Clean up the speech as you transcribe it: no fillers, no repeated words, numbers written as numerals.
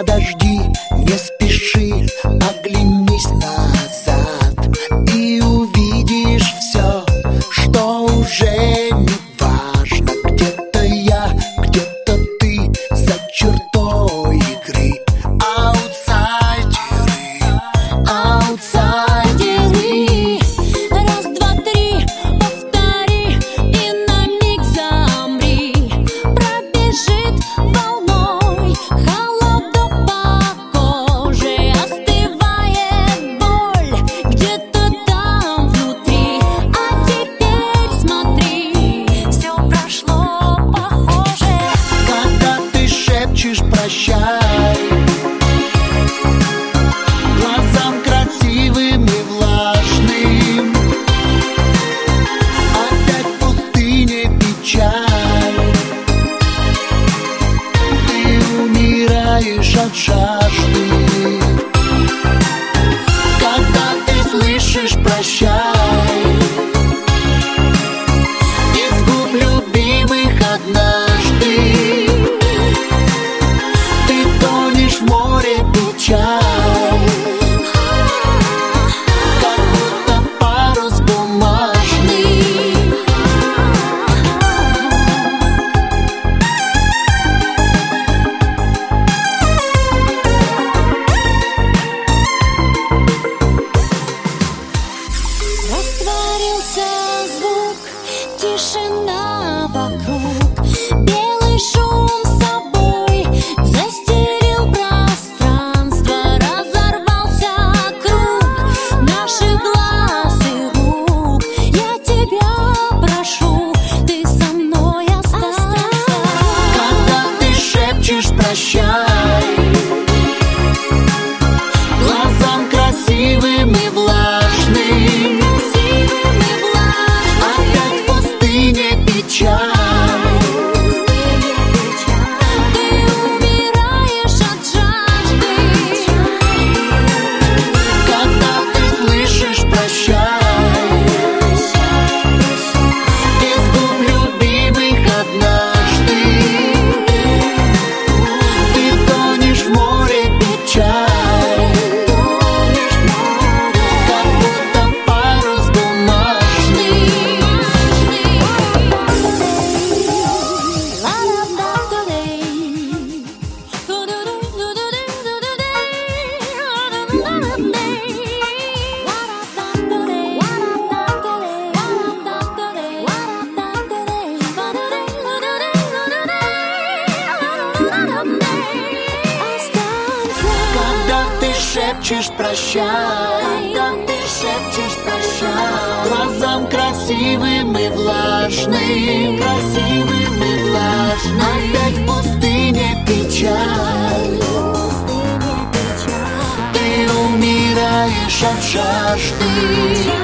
подожди, не спеши, оглянись назад и увидишь все, что уже не важно. Где-то я, где-то ты, за чертой игры. Аутсайдеры, аутсайдеры. Раз, два, три, повтори и на миг замри. Пробежит волной холодок по коже, остывает боль где-то там внутри. А теперь смотри, все прошло похоже. Когда ты шепчешь прощай глазам красивым и влажным, опять в пустыне печаль. Ты умираешь от жажды. Когда ты слышишь прощай из губ любимых однажды, ты тонешь в море печаль, как будто парус бумажный. Растворился звук, тишина вокруг, белый шум с собой застелил пространство, разорвался круг наших глаз и рук. Я тебя прошу, ты со мной останься. Когда ты шепчешь прощай глазам красивым и влажным, опять в пустыне печаль. Ты умираешь от жажды. Когда ты слышишь прощай из губ любимых однажды, ты тонешь в море печаль, как будто парус бумажный. Когда ты шепчешь прощай, когда ты шепчешь прощай глазам красивым и влажным, красивым и влажным, опять в пустыне печаль. Ты умираешь от жажды.